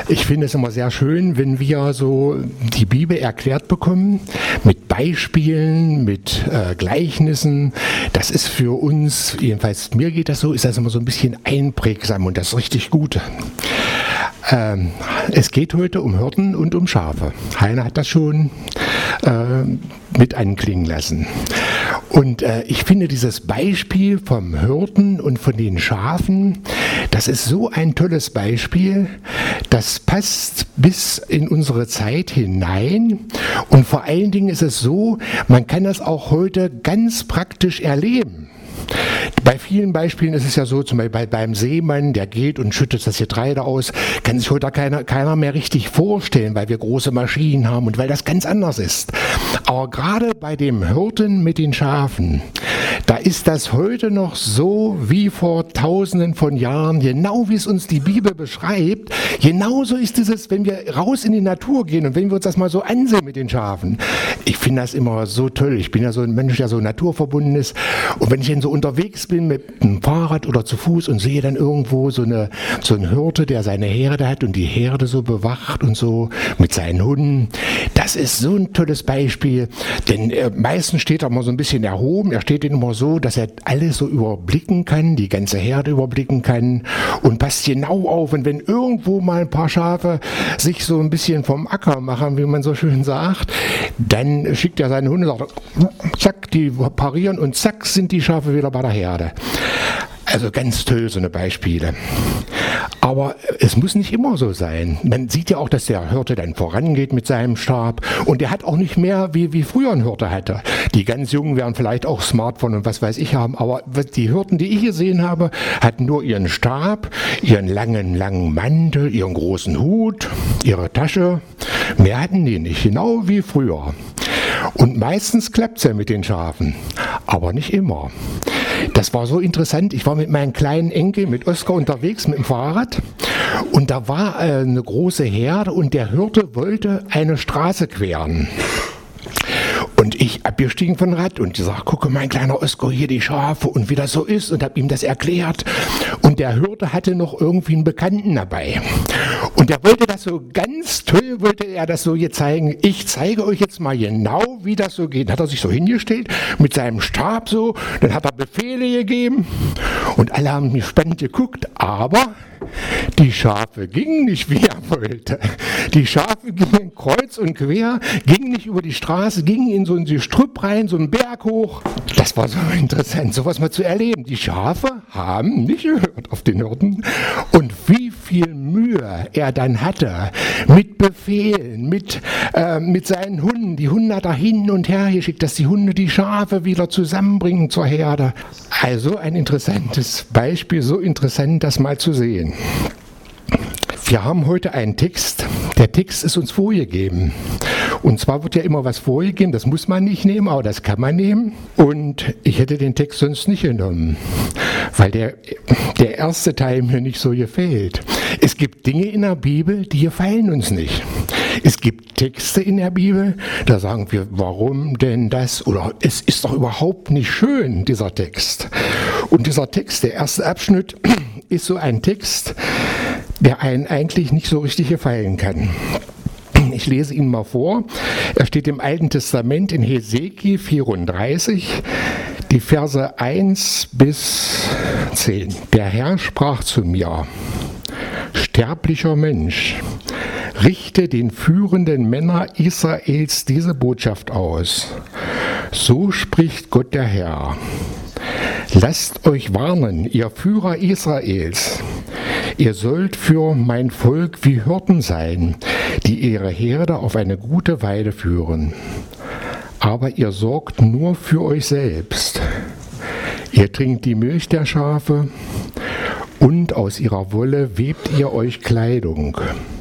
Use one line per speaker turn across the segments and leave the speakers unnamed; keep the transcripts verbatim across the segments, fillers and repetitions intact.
Ich finde es immer sehr schön, wenn wir so die Bibel erklärt bekommen, mit Beispielen, mit äh, Gleichnissen. Das ist für uns, jedenfalls mir geht das so, ist das immer so ein bisschen einprägsam und das ist richtig gut. Ähm, es geht heute um Hirten und um Schafe. Heiner hat das schon äh, mit anklingen lassen. Und äh, ich finde dieses Beispiel vom Hirten und von den Schafen, das ist so ein tolles Beispiel, das passt bis in unsere Zeit hinein. Und vor allen Dingen ist es so, man kann das auch heute ganz praktisch erleben. Bei vielen Beispielen ist es ja so, zum Beispiel beim Seemann, der geht und schüttet das Getreide aus, kann sich heute keiner, keiner mehr richtig vorstellen, weil wir große Maschinen haben und weil das ganz anders ist. Aber gerade bei dem Hirten mit den Schafen, da ist das heute noch so wie vor tausenden von Jahren, genau wie es uns die Bibel beschreibt. Genauso ist es, wenn wir raus in die Natur gehen und wenn wir uns das mal so ansehen mit den Schafen. Ich finde das immer so toll. Ich bin ja so ein Mensch, der so naturverbunden ist. Und wenn ich dann so unterwegs bin mit dem Fahrrad oder zu Fuß und sehe dann irgendwo so eine so einen Hirte, der seine Herde hat und die Herde so bewacht und so mit seinen Hunden, das ist so ein tolles Beispiel, denn äh, meistens steht er immer so ein bisschen erhoben, er steht immer so, dass er alles so überblicken kann, die ganze Herde überblicken kann und passt genau auf, und wenn irgendwo mal ein paar Schafe sich so ein bisschen vom Acker machen, wie man so schön sagt, dann schickt er seine Hunde, sagt, zack, die parieren und zack, sind die Schafe wieder bei der Herde. Also ganz toll, so eine Beispiele. Aber es muss nicht immer so sein. Man sieht ja auch, dass der Hirte dann vorangeht mit seinem Stab und der hat auch nicht mehr, wie, wie früher ein Hirte hatte. Die ganz Jungen werden vielleicht auch Smartphone und was weiß ich haben, aber die Hirten, die ich gesehen habe, hatten nur ihren Stab, ihren langen, langen Mantel, ihren großen Hut, ihre Tasche. Mehr hatten die nicht, genau wie früher. Und meistens klappt es ja mit den Schafen, aber nicht immer. Das war so interessant. Ich war mit meinem kleinen Enkel, mit Oskar, unterwegs mit dem Fahrrad und da war äh, eine große Herde und der Hirte wollte eine Straße queren. Und ich abgestiegen von Rad und gesagt, gucke, mein kleiner Oskar, hier die Schafe und wie das so ist, und habe ihm das erklärt. Und der Hirte hatte noch irgendwie einen Bekannten dabei. Und der wollte das so ganz toll, wollte er das so hier zeigen. Ich zeige euch jetzt mal genau, wie das so geht. Dann hat er sich so hingestellt mit seinem Stab so, dann hat er Befehle gegeben und alle haben gespannt geguckt, aber die Schafe gingen nicht, wie er wollte. Die Schafe gingen kreuz und quer, gingen nicht über die Straße, gingen in so ein Gestrüpp rein, so einen Berg hoch. Das war so interessant, sowas mal zu erleben. Die Schafe haben nicht gehört auf den Hirten. Und wie viel Mühe er dann hatte mit Befehlen, mit, äh, mit seinen Hunden. Die Hunde hat er hin und her geschickt, dass die Hunde die Schafe wieder zusammenbringen zur Herde. Also ein interessantes Beispiel, so interessant, das mal zu sehen. Wir haben heute einen Text, der Text ist uns vorgegeben. Und zwar wird ja immer was vorgegeben, das muss man nicht nehmen, aber das kann man nehmen. Und ich hätte den Text sonst nicht genommen, weil der, der erste Teil mir nicht so gefällt. Es gibt Dinge in der Bibel, die gefallen uns nicht. Es gibt Texte in der Bibel, da sagen wir, warum denn das? Oder es ist doch überhaupt nicht schön, dieser Text. Und dieser Text, der erste Abschnitt, ist so ein Text, der einen eigentlich nicht so richtig gefallen kann. Ich lese ihn mal vor. Er steht im Alten Testament in Hesekiel vierunddreißig, die Verse eins bis zehn. Der Herr sprach zu mir: Sterblicher Mensch, richte den führenden Männern Israels diese Botschaft aus. So spricht Gott der Herr. Lasst euch warnen, ihr Führer Israels. Ihr sollt für mein Volk wie Hirten sein, die ihre Herde auf eine gute Weide führen. Aber ihr sorgt nur für euch selbst. Ihr trinkt die Milch der Schafe und aus ihrer Wolle webt ihr euch Kleidung.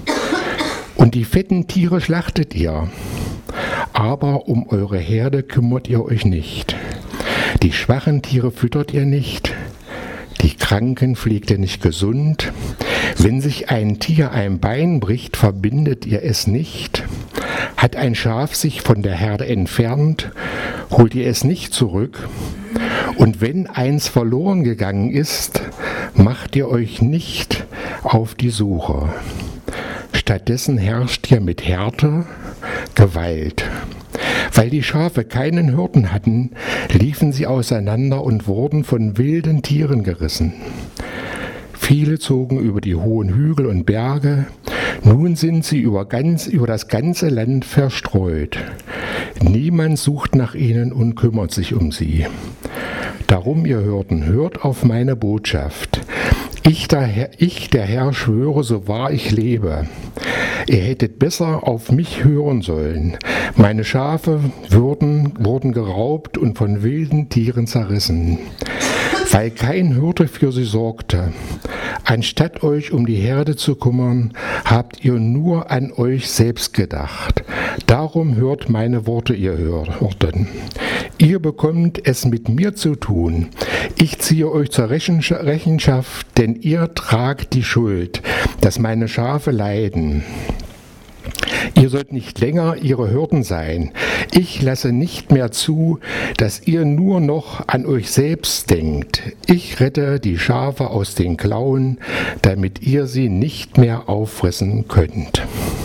Und die fetten Tiere schlachtet ihr, aber um eure Herde kümmert ihr euch nicht. Die schwachen Tiere füttert ihr nicht, die Kranken pflegt ihr nicht gesund. Wenn sich ein Tier ein Bein bricht, verbindet ihr es nicht. Hat ein Schaf sich von der Herde entfernt, holt ihr es nicht zurück. Und wenn eins verloren gegangen ist, macht ihr euch nicht auf die Suche. Stattdessen herrscht ihr mit Härte, Gewalt. Weil die Schafe keinen Hirten hatten, liefen sie auseinander und wurden von wilden Tieren gerissen. Viele zogen über die hohen Hügel und Berge, nun sind sie über, ganz, über das ganze Land verstreut. Niemand sucht nach ihnen und kümmert sich um sie. Darum, ihr Hirten, hört auf meine Botschaft. Ich der, Herr, ich, der Herr, schwöre, so wahr ich lebe. Ihr hättet besser auf mich hören sollen. Meine Schafe würden, wurden geraubt und von wilden Tieren zerrissen, weil kein Hirte für sie sorgte. Anstatt euch um die Herde zu kümmern, habt ihr nur an euch selbst gedacht. Darum hört meine Worte, ihr Hirten. Ihr bekommt es mit mir zu tun. Ich ziehe euch zur Rechenschaft, denn ihr tragt die Schuld, dass meine Schafe leiden. Ihr sollt nicht länger ihre Hirten sein. Ich lasse nicht mehr zu, dass ihr nur noch an euch selbst denkt. Ich rette die Schafe aus den Klauen, damit ihr sie nicht mehr auffressen könnt.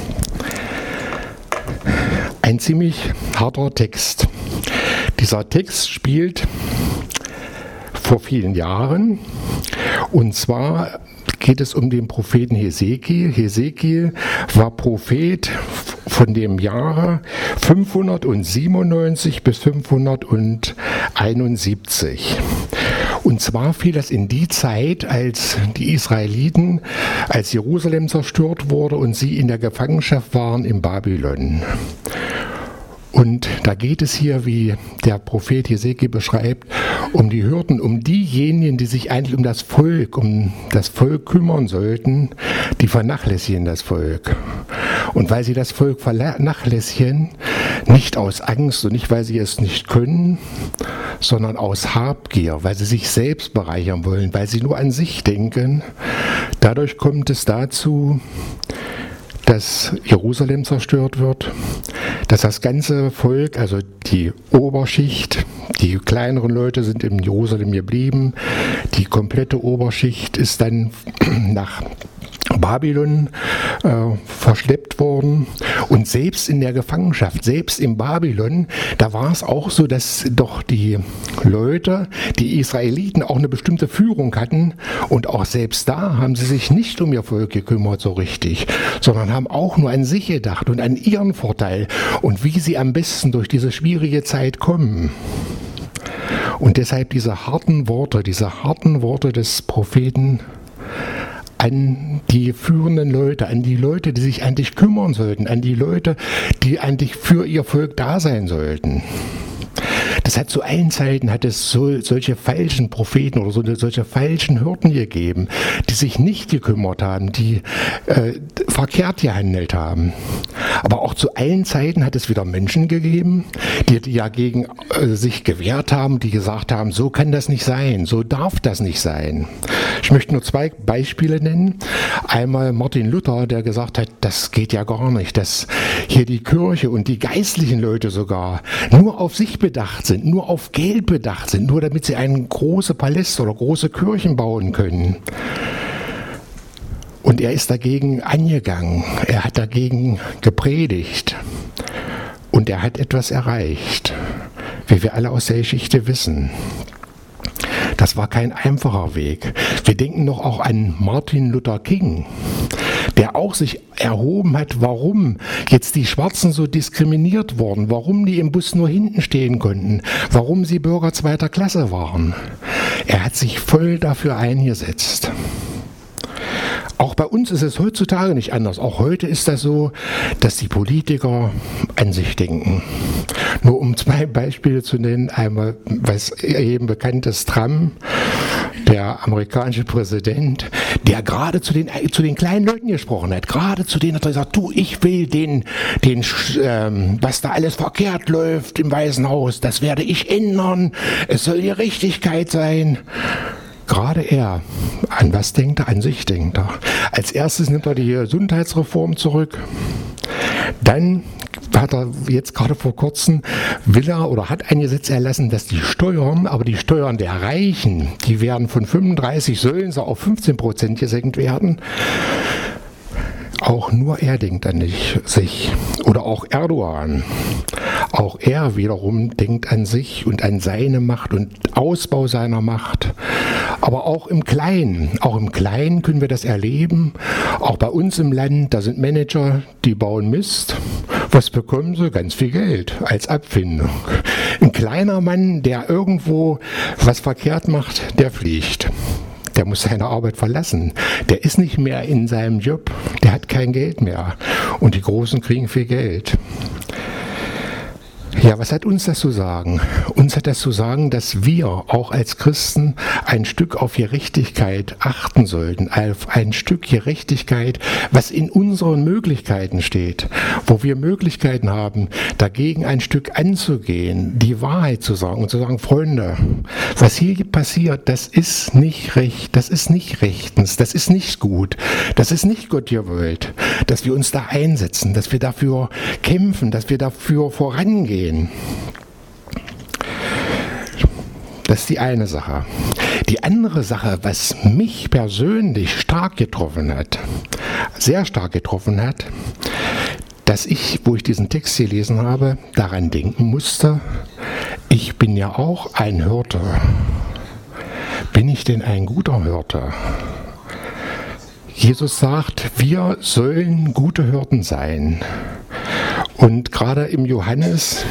Ein ziemlich harter Text. Dieser Text spielt vor vielen Jahren, und zwar geht es um den Propheten Hesekiel. Hesekiel war Prophet von dem Jahre fünfhundertsiebenundneunzig bis fünfhunderteinundsiebzig. Und zwar fiel das in die Zeit, als die Israeliten, als Jerusalem zerstört wurde und sie in der Gefangenschaft waren in Babylon. Und da geht es hier, wie der Prophet Hesekiel beschreibt, um die Hirten, um diejenigen, die sich eigentlich um das Volk, um das Volk kümmern sollten, die vernachlässigen das Volk. Und weil sie das Volk vernachlässigen, nicht aus Angst und nicht, weil sie es nicht können, sondern aus Habgier, weil sie sich selbst bereichern wollen, weil sie nur an sich denken, dadurch kommt es dazu, dass Jerusalem zerstört wird, dass das ganze Volk, also die Oberschicht, die kleineren Leute sind in Jerusalem geblieben, die komplette Oberschicht ist dann nach Babylon äh, verschleppt worden, und selbst in der Gefangenschaft, selbst in Babylon, da war es auch so, dass doch die Leute, die Israeliten, auch eine bestimmte Führung hatten, und auch selbst da haben sie sich nicht um ihr Volk gekümmert so richtig, sondern haben auch nur an sich gedacht und an ihren Vorteil und wie sie am besten durch diese schwierige Zeit kommen. Und deshalb diese harten Worte, diese harten Worte des Propheten an die führenden Leute, an die Leute, die sich an dich kümmern sollten, an die Leute, die eigentlich für ihr Volk da sein sollten. Das hat zu allen Zeiten hat es so, solche falschen Propheten oder so, solche falschen Hirten gegeben, die sich nicht gekümmert haben, die äh, verkehrt gehandelt haben. Aber auch zu allen Zeiten hat es wieder Menschen gegeben, die, die ja gegen äh, sich gewehrt haben, die gesagt haben, so kann das nicht sein, so darf das nicht sein. Ich möchte nur zwei Beispiele nennen. Einmal Martin Luther, der gesagt hat, das geht ja gar nicht, dass hier die Kirche und die geistlichen Leute sogar nur auf sich bedacht sind, nur auf Geld bedacht sind, nur damit sie einen großen Paläste oder große Kirchen bauen können. Und er ist dagegen angegangen, er hat dagegen gepredigt und er hat etwas erreicht, wie wir alle aus der Geschichte wissen. Das war kein einfacher Weg. Wir denken noch auch an Martin Luther King, der auch sich erhoben hat, warum jetzt die Schwarzen so diskriminiert wurden, warum die im Bus nur hinten stehen konnten, warum sie Bürger zweiter Klasse waren. Er hat sich voll dafür eingesetzt. Auch bei uns ist es heutzutage nicht anders. Auch heute ist das so, dass die Politiker an sich denken. Nur um zwei Beispiele zu nennen, einmal, was eben bekannt ist, Trump, der amerikanische Präsident, der gerade zu den, zu den kleinen Leuten gesprochen hat, gerade zu denen hat er gesagt, du, ich will den, den ähm, was da alles verkehrt läuft im Weißen Haus, das werde ich ändern, es soll Gerechtigkeit sein. Gerade er, an was denkt er? An sich denkt er. Als erstes nimmt er die Gesundheitsreform zurück. Dann hat er jetzt gerade vor kurzem, will er oder hat ein Gesetz erlassen, dass die Steuern, aber die Steuern der Reichen, die werden von fünfunddreißig, sollen sie auf fünfzehn Prozent gesenkt werden. Auch nur er denkt an sich. Oder auch Erdogan. Auch er wiederum denkt an sich und an seine Macht und Ausbau seiner Macht. Aber auch im Kleinen. Auch im Kleinen können wir das erleben. Auch bei uns im Land, da sind Manager, die bauen Mist. Was bekommen sie? Ganz viel Geld als Abfindung. Ein kleiner Mann, der irgendwo was verkehrt macht, der fliegt. Der muss seine Arbeit verlassen. Der ist nicht mehr in seinem Job. Der hat kein Geld mehr. Und die Großen kriegen viel Geld. Ja, was hat uns das zu sagen? Uns hat das zu sagen, dass wir auch als Christen ein Stück auf Gerechtigkeit achten sollten, auf ein Stück Gerechtigkeit, was in unseren Möglichkeiten steht, wo wir Möglichkeiten haben, dagegen ein Stück anzugehen, die Wahrheit zu sagen und zu sagen, Freunde, was hier passiert, das ist nicht recht, das ist nicht rechtens, das ist nicht gut, das ist nicht Gott gewollt, dass wir uns da einsetzen, dass wir dafür kämpfen, dass wir dafür vorangehen. Das ist die eine Sache. Die andere Sache, was mich persönlich stark getroffen hat, sehr stark getroffen hat, dass ich, wo ich diesen Text gelesen habe, daran denken musste, ich bin ja auch ein Hirte. Bin ich denn ein guter Hirte? Jesus sagt, wir sollen gute Hirten sein. Und gerade im Johannes,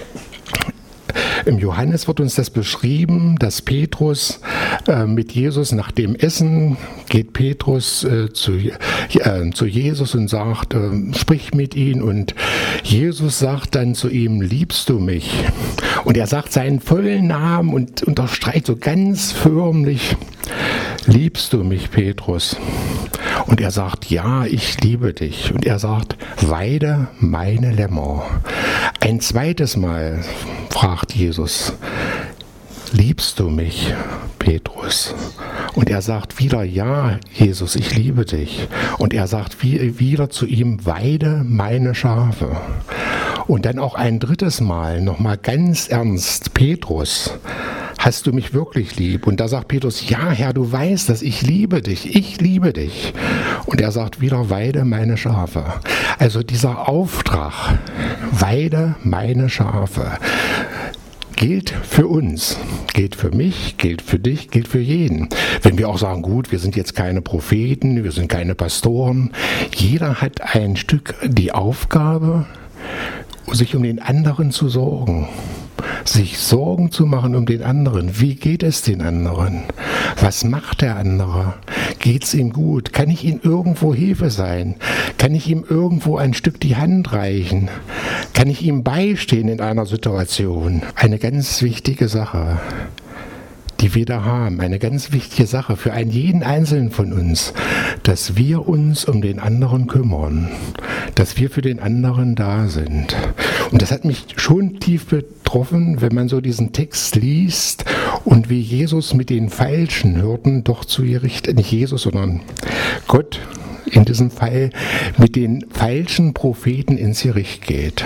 im Johannes wird uns das beschrieben, dass Petrus äh, mit Jesus nach dem Essen geht Petrus äh, zu, äh, zu Jesus und sagt, äh, sprich mit ihm, und Jesus sagt dann zu ihm, liebst du mich? Und er sagt seinen vollen Namen und unterstreicht so ganz förmlich, liebst du mich, Petrus? Und er sagt, ja, ich liebe dich. Und er sagt, weide meine Lämmer. Ein zweites Mal fragt Jesus, liebst du mich, Petrus? Und er sagt wieder, ja, Jesus, ich liebe dich. Und er sagt wieder zu ihm, weide meine Schafe. Und dann auch ein drittes Mal, nochmal ganz ernst, Petrus, hast du mich wirklich lieb? Und da sagt Petrus, ja, Herr, du weißt das, ich liebe dich, ich liebe dich. Und er sagt wieder, weide meine Schafe. Also dieser Auftrag, weide meine Schafe, gilt für uns, gilt für mich, gilt für dich, gilt für jeden. Wenn wir auch sagen, gut, wir sind jetzt keine Propheten, wir sind keine Pastoren, jeder hat ein Stück die Aufgabe, sich um den anderen zu sorgen. Sich Sorgen zu machen um den anderen. Wie geht es den anderen? Was macht der andere? Geht es ihm gut? Kann ich ihm irgendwo Hilfe sein? Kann ich ihm irgendwo ein Stück die Hand reichen? Kann ich ihm beistehen in einer Situation? Eine ganz wichtige Sache, die wir da haben. Eine ganz wichtige Sache für einen jeden Einzelnen von uns, dass wir uns um den anderen kümmern, dass wir für den anderen da sind. Und das hat mich schon tief betroffen, wenn man so diesen Text liest und wie Jesus mit den falschen Hirten doch zu Gericht, nicht Jesus, sondern Gott in diesem Fall mit den falschen Propheten ins Gericht geht.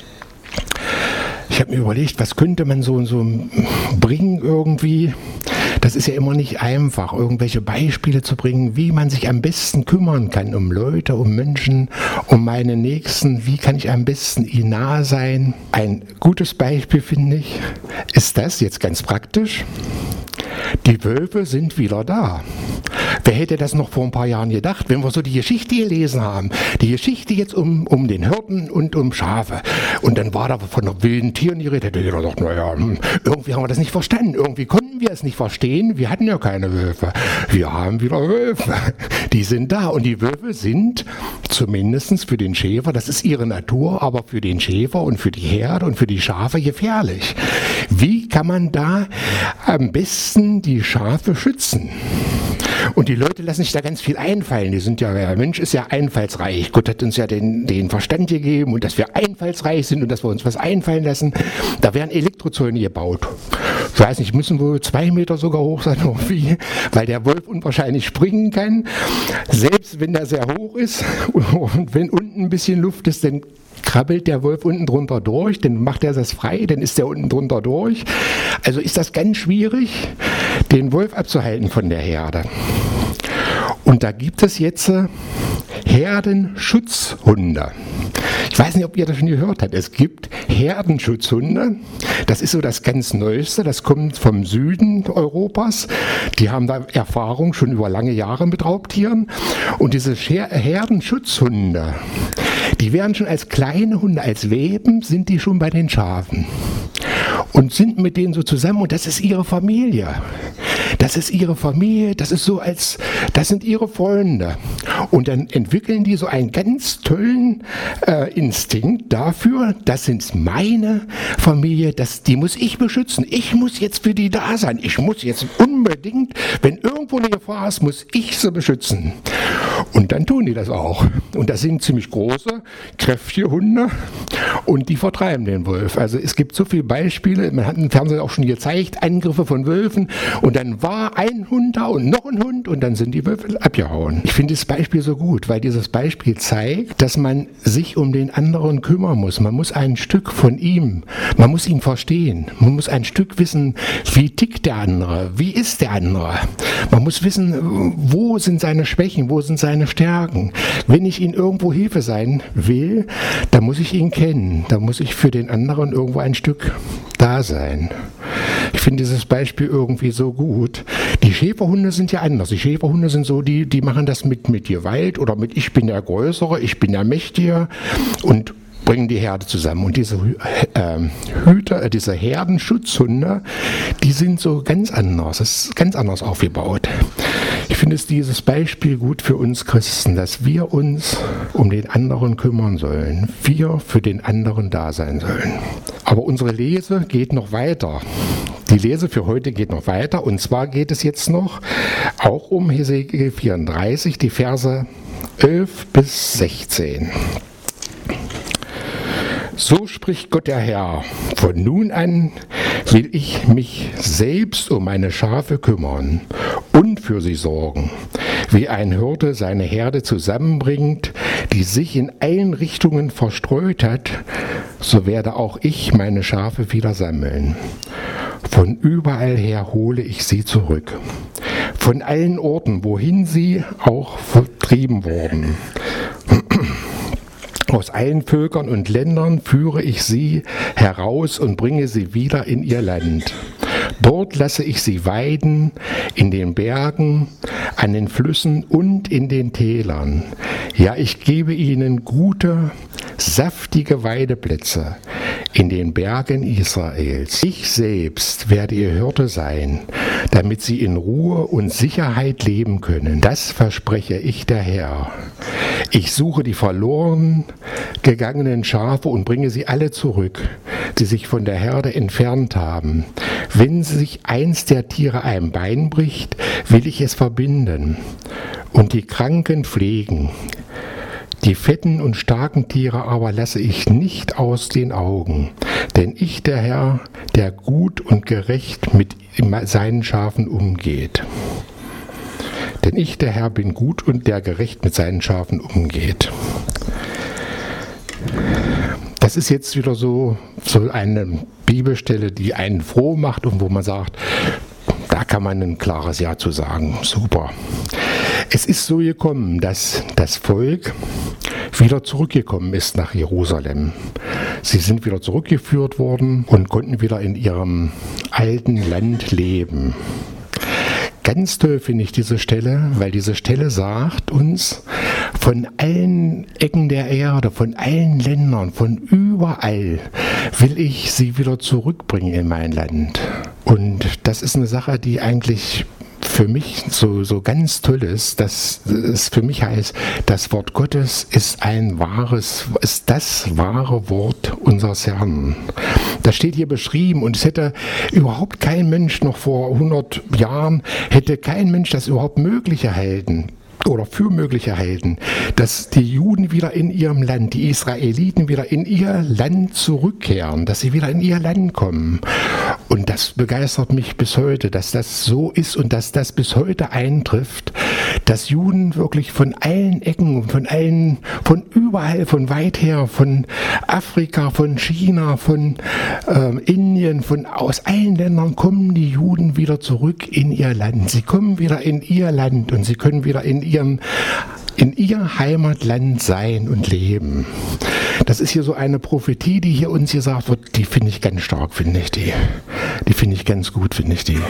Ich habe mir überlegt, was könnte man so, so bringen irgendwie. Das ist ja immer nicht einfach, irgendwelche Beispiele zu bringen, wie man sich am besten kümmern kann um Leute, um Menschen, um meine Nächsten. Wie kann ich am besten ihnen nahe sein? Ein gutes Beispiel, finde ich, ist das jetzt ganz praktisch. Die Wölfe sind wieder da. Wer hätte das noch vor ein paar Jahren gedacht, wenn wir so die Geschichte gelesen haben? Die Geschichte jetzt um, um den Hirten und um Schafe. Und dann war da von der wilden Tieren die Rede. Da hätte jeder gedacht, naja, irgendwie haben wir das nicht verstanden. Irgendwie konnten wir es nicht verstehen. Wir hatten ja keine Wölfe. Wir haben wieder Wölfe. Die sind da. Und die Wölfe sind zumindest für den Schäfer, das ist ihre Natur, aber für den Schäfer und für die Herde und für die Schafe gefährlich. Wie kann man da am besten die Schafe schützen? Und die Leute lassen sich da ganz viel einfallen. Die sind ja, der Mensch ist ja einfallsreich. Gott hat uns ja den, den Verstand gegeben und dass wir einfallsreich sind und dass wir uns was einfallen lassen. Da werden Elektrozäune gebaut. Ich weiß nicht, müssen wohl zwei Meter sogar hoch sein, irgendwie, weil der Wolf unwahrscheinlich springen kann. Selbst wenn der sehr hoch ist und wenn unten ein bisschen Luft ist, dann krabbelt der Wolf unten drunter durch, dann macht er das frei, dann ist der unten drunter durch. Also ist das ganz schwierig, den Wolf abzuhalten von der Herde. Und da gibt es jetzt äh, Herdenschutzhunde. Ich weiß nicht, ob ihr das schon gehört habt. Es gibt Herdenschutzhunde. Das ist so das ganz Neueste. Das kommt vom Süden Europas. Die haben da Erfahrung schon über lange Jahre mit Raubtieren. Und diese Herdenschutzhunde, die werden schon als kleine Hunde, als Welpen, sind die schon bei den Schafen. Und sind mit denen so zusammen und das ist ihre Familie. Das ist ihre Familie, das ist so als, das sind ihre Freunde. Und dann entwickeln die so einen ganz tollen äh, Instinkt dafür, das sind meine Familie, das, die muss ich beschützen. Ich muss jetzt für die da sein. Ich muss jetzt unbedingt, wenn irgendwo eine Gefahr ist, muss ich sie beschützen. Und dann tun die das auch. Und das sind ziemlich große, kräftige Hunde und die vertreiben den Wolf. Also es gibt so viele Beispiele, man hat im Fernsehen auch schon gezeigt, Angriffe von Wölfen und dann war ein Hund da und noch ein Hund und dann sind die Wölfe abgehauen. Ich finde das Beispiel so gut, weil dieses Beispiel zeigt, dass man sich um den anderen kümmern muss. Man muss ein Stück von ihm, man muss ihn verstehen. Man muss ein Stück wissen, wie tickt der andere, wie ist der andere. Man muss wissen, wo sind seine Schwächen, wo sind seine Stärken. Wenn ich ihm irgendwo Hilfe sein will, dann muss ich ihn kennen. Da muss ich für den anderen irgendwo ein Stück da sein. Ich finde dieses Beispiel irgendwie so gut. Die Schäferhunde sind ja anders. Die Schäferhunde sind so, die, die machen das mit, mit Gewalt oder mit ich bin der Größere, ich bin der Mächtige und bringen die Herde zusammen. Und diese äh, Hüter, äh, diese Herdenschutzhunde, die sind so ganz anders. Das ist ganz anders aufgebaut. Ich finde es dieses Beispiel gut für uns Christen, dass wir uns um den anderen kümmern sollen. Wir für den anderen da sein sollen. Aber unsere Lese geht noch weiter. Die Lese für heute geht noch weiter. Und zwar geht es jetzt noch auch um Hesekiel vierunddreißig, die Verse elf bis sechzehn. So spricht Gott der Herr, von nun an will ich mich selbst um meine Schafe kümmern und für sie sorgen, wie ein Hirte seine Herde zusammenbringt, die sich in allen Richtungen verstreut hat, so werde auch ich meine Schafe wieder sammeln. Von überall her hole ich sie zurück, von allen Orten, wohin sie auch vertrieben wurden. Aus allen Völkern und Ländern führe ich sie heraus und bringe sie wieder in ihr Land. Dort lasse ich sie weiden, in den Bergen, an den Flüssen und in den Tälern. Ja, ich gebe ihnen gute, saftige Weideplätze in den Bergen Israels. Ich selbst werde ihr Hirte sein, damit sie in Ruhe und Sicherheit leben können. Das verspreche ich der Herr. Ich suche die verloren gegangenen Schafe und bringe sie alle zurück, die sich von der Herde entfernt haben. Wenn sich eins der Tiere ein Bein bricht, will ich es verbinden und die Kranken pflegen. Die fetten und starken Tiere aber lasse ich nicht aus den Augen, denn ich, der Herr, der gut und gerecht mit seinen Schafen umgeht. Denn ich, der Herr, bin gut und der gerecht mit seinen Schafen umgeht. Das ist jetzt wieder so, so eine Bibelstelle, die einen froh macht und wo man sagt, da kann man ein klares Ja zu sagen. Super. Es ist so gekommen, dass das Volk wieder zurückgekommen ist nach Jerusalem. Sie sind wieder zurückgeführt worden und konnten wieder in ihrem alten Land leben. Ganz toll finde ich diese Stelle, weil diese Stelle sagt uns, von allen Ecken der Erde, von allen Ländern, von überall will ich sie wieder zurückbringen in mein Land. Und das ist eine Sache, die eigentlich für mich so, so ganz toll ist, dass es für mich heißt, das Wort Gottes ist ein wahres, ist das wahre Wort unseres Herrn. Das steht hier beschrieben und es hätte überhaupt kein Mensch noch vor hundert Jahren, hätte kein Mensch das überhaupt möglich erhalten oder für möglich erhalten, dass die Juden wieder in ihrem Land, die Israeliten wieder in ihr Land zurückkehren, dass sie wieder in ihr Land kommen. Und das begeistert mich bis heute, dass das so ist und dass das bis heute eintrifft, dass Juden wirklich von allen Ecken, von allen, von überall, von weit her, von Afrika, von China, von äh, Indien, von aus allen Ländern kommen die Juden wieder zurück in ihr Land. Sie kommen wieder in ihr Land und sie können wieder in ihrem in ihr Heimatland sein und leben. Das ist hier so eine Prophetie, die hier uns gesagt wird, die finde ich ganz stark, finde ich die. Die finde ich ganz gut, finde ich die.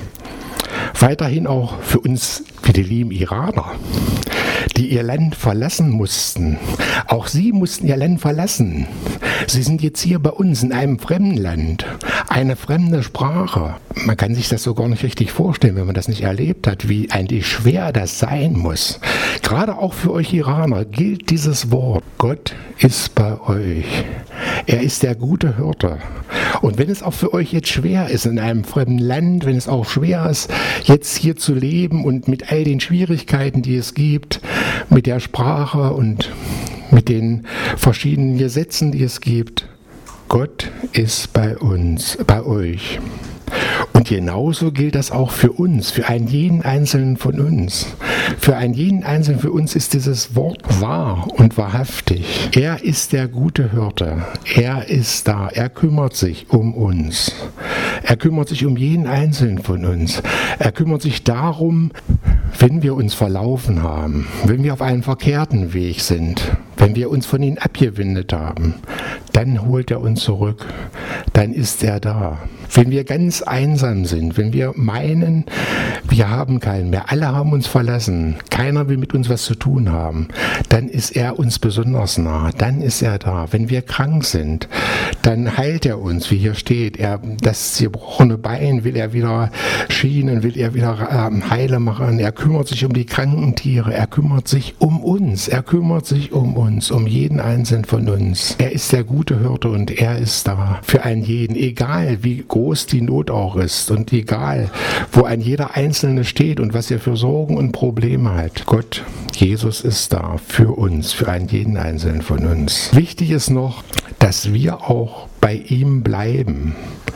Weiterhin auch für uns, für die lieben Iraner, die ihr Land verlassen mussten. Auch sie mussten ihr Land verlassen. Sie sind jetzt hier bei uns in einem fremden Land, eine fremde Sprache. Man kann sich das so gar nicht richtig vorstellen, wenn man das nicht erlebt hat, wie eigentlich schwer das sein muss. Gerade auch für euch Iraner gilt dieses Wort: Gott ist bei euch. Er ist der gute Hirte. Und wenn es auch für euch jetzt schwer ist in einem fremden Land, wenn es auch schwer ist, jetzt hier zu leben und mit all den Schwierigkeiten, die es gibt, mit der Sprache und mit den verschiedenen Gesetzen, die es gibt, Gott ist bei uns, bei euch. Und genauso gilt das auch für uns, für einen jeden Einzelnen von uns. Für einen jeden Einzelnen für uns ist dieses Wort wahr und wahrhaftig. Er ist der gute Hirte. Er ist da. Er kümmert sich um uns. Er kümmert sich um jeden Einzelnen von uns. Er kümmert sich darum, wenn wir uns verlaufen haben, wenn wir auf einem verkehrten Weg sind, wenn wir uns von ihm abgewendet haben, dann holt er uns zurück. Dann ist er da. Wenn wir ganz einsam sind, wenn wir meinen, wir haben keinen mehr, alle haben uns verlassen, keiner will mit uns was zu tun haben, dann ist er uns besonders nah, dann ist er da. Wenn wir krank sind, dann heilt er uns, wie hier steht. Er, das gebrochene Bein will er wieder schienen, will er wieder ähm, heile machen. Er kümmert sich um die kranken Tiere, er kümmert sich um uns, er kümmert sich um uns, um jeden Einzelnen von uns. Er ist der gute Hirte und er ist da für einen jeden, egal wie groß die Not auch ist und egal, wo ein jeder Einzelne steht und was er für Sorgen und Probleme hat. Gott, Jesus ist da für uns, für einen jeden Einzelnen von uns. Wichtig ist noch, dass wir auch bei ihm bleiben.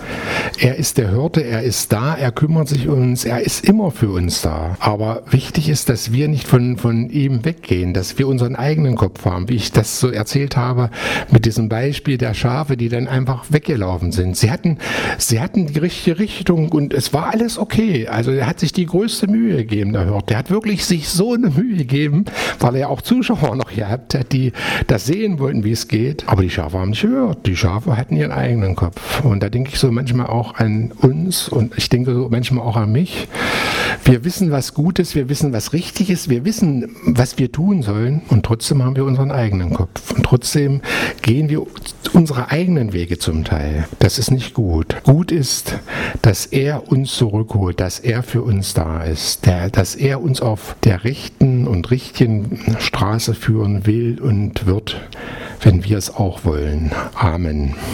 Er ist der Hirte, er ist da, er kümmert sich um uns, er ist immer für uns da. Aber wichtig ist, dass wir nicht von, von ihm weggehen, dass wir unseren eigenen Kopf haben, wie ich das so erzählt habe mit diesem Beispiel der Schafe, die dann einfach weggelaufen sind. Sie hatten, sie hatten die richtige Richtung und es war alles okay. Also er hat sich die größte Mühe gegeben, der Hirte. Der hat wirklich sich so eine Mühe gegeben, weil er ja auch Zuschauer noch gehabt hat, die das sehen wollten, wie es geht. Aber die Schafe haben nicht gehört. Die Schafe hatten ihren eigenen Kopf. Und da denke ich so manchmal auch an uns und ich denke so manchmal auch an mich. Wir wissen, was gut ist, wir wissen, was richtig ist, wir wissen, was wir tun sollen und trotzdem haben wir unseren eigenen Kopf. Und trotzdem gehen wir unsere eigenen Wege zum Teil. Das ist nicht gut. Gut ist, dass er uns zurückholt, dass er für uns da ist, der, dass er uns auf der rechten und richtigen Straße führen will und wird, wenn wir es auch wollen. Amen.